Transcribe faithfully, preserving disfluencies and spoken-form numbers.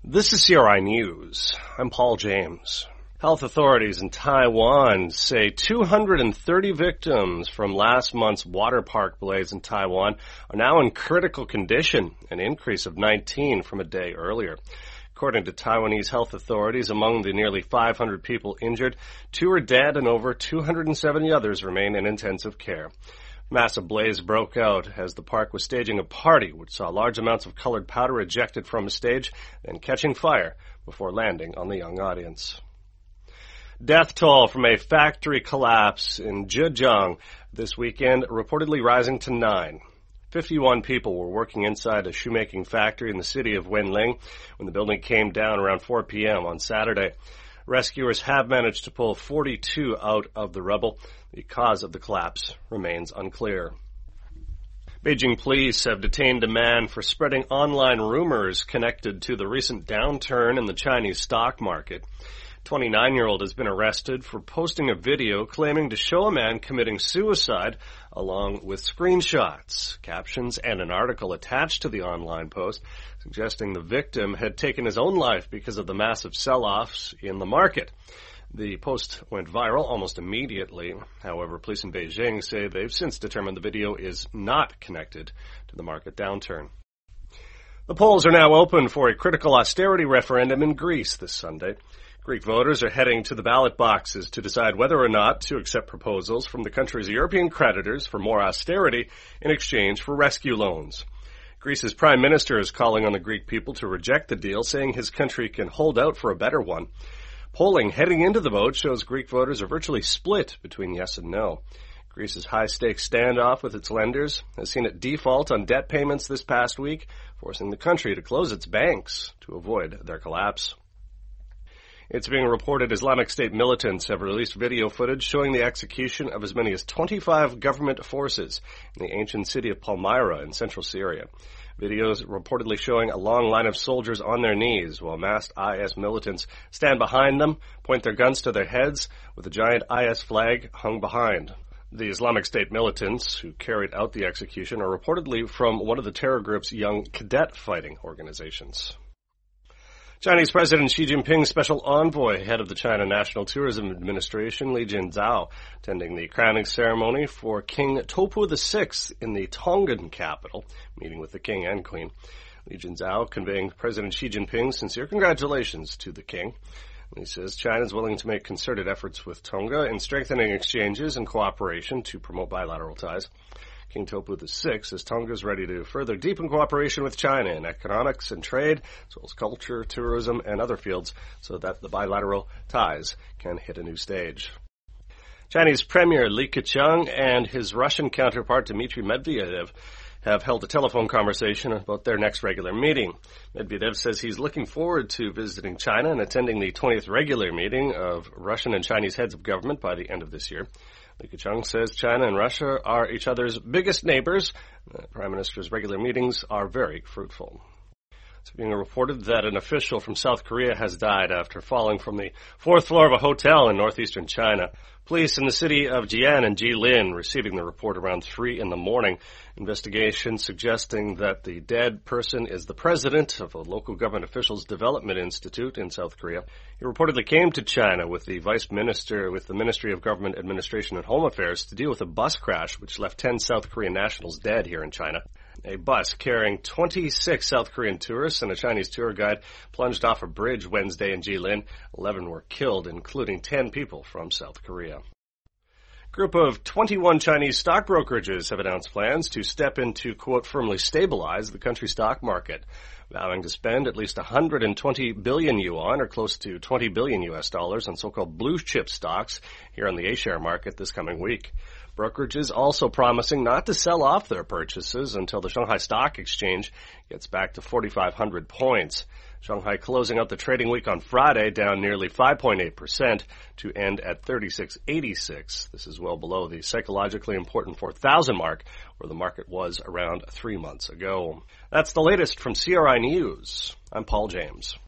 This is C R I News. I'm Paul James. Health authorities in Taiwan say two hundred thirty victims from last month's water park blaze in Taiwan are now in critical condition, an increase of nineteen from a day earlier. According to Taiwanese health authorities, among the nearly five hundred people injured, two are dead and over two hundred seventy others remain in intensive care. Massive blaze broke out as the park was staging a party which saw large amounts of colored powder ejected from a stage, then catching fire before landing on the young audience. Death toll from a factory collapse in Zhejiang this weekend reportedly rising to nine. fifty-one people were working inside a shoemaking factory in the city of Wenling when the building came down around four p.m. on Saturday. Rescuers have managed to pull forty-two out of the rubble. The cause of the collapse remains unclear. Beijing police have detained a man for spreading online rumors connected to the recent downturn in the Chinese stock market. twenty-nine-year-old has been arrested for posting a video claiming to show a man committing suicide along with screenshots, captions, and an article attached to the online post suggesting the victim had taken his own life because of the massive sell-offs in the market. The post went viral almost immediately. However, police in Beijing say they've since determined the video is not connected to the market downturn. The polls are now open for a critical austerity referendum in Greece this Sunday. Greek voters are heading to the ballot boxes to decide whether or not to accept proposals from the country's European creditors for more austerity in exchange for rescue loans. Greece's prime minister is calling on the Greek people to reject the deal, saying his country can hold out for a better one. Polling heading into the vote shows Greek voters are virtually split between yes and no. Greece's high-stakes standoff with its lenders has seen it default on debt payments this past week, forcing the country to close its banks to avoid their collapse. It's being reported Islamic State militants have released video footage showing the execution of as many as twenty-five government forces in the ancient city of Palmyra in central Syria. Videos reportedly showing a long line of soldiers on their knees while masked I S militants stand behind them, point their guns to their heads with a giant I S flag hung behind. The Islamic State militants who carried out the execution are reportedly from one of the terror group's young cadet fighting organizations. Chinese President Xi Jinping's special envoy, head of the China National Tourism Administration, Li Jianzhao, attending the crowning ceremony for King Topu the sixth in the Tongan capital, meeting with the king and queen. Li Jianzhao conveying President Xi Jinping's sincere congratulations to the king. He says China is willing to make concerted efforts with Tonga in strengthening exchanges and cooperation to promote bilateral ties. King Topu the sixth says Tonga is ready to further deepen cooperation with China in economics and trade, as well as culture, tourism, and other fields, so that the bilateral ties can hit a new stage. Chinese Premier Li Keqiang and his Russian counterpart Dmitry Medvedev have held a telephone conversation about their next regular meeting. Medvedev says he's looking forward to visiting China and attending the twentieth regular meeting of Russian and Chinese heads of government by the end of this year. Li Keqiang says China and Russia are each other's biggest neighbors. The Prime Minister's regular meetings are very fruitful. It's being reported that an official from South Korea has died after falling from the fourth floor of a hotel in northeastern China. Police in the city of Jian and Jilin receiving the report around three in the morning. Investigation suggesting that the dead person is the president of a local government officials development institute in South Korea. He reportedly came to China with the vice minister with the Ministry of Government Administration and Home Affairs to deal with a bus crash which left ten South Korean nationals dead here in China. A bus carrying twenty-six South Korean tourists and a Chinese tour guide plunged off a bridge Wednesday in Jilin. Eleven were killed, including ten people from South Korea. A group of twenty-one Chinese stock brokerages have announced plans to step in to, quote, firmly stabilize the country's stock market, vowing to spend at least one hundred twenty billion yuan, or close to twenty billion U S dollars, on so-called blue-chip stocks here on the A-share market this coming week. Brokerages also promising not to sell off their purchases until the Shanghai Stock Exchange gets back to forty-five hundred points. Shanghai closing out the trading week on Friday down nearly five point eight percent to end at thirty-six eighty-six. This is well below the psychologically important four thousand mark where the market was around three months ago. That's the latest from C R I News. I'm Paul James.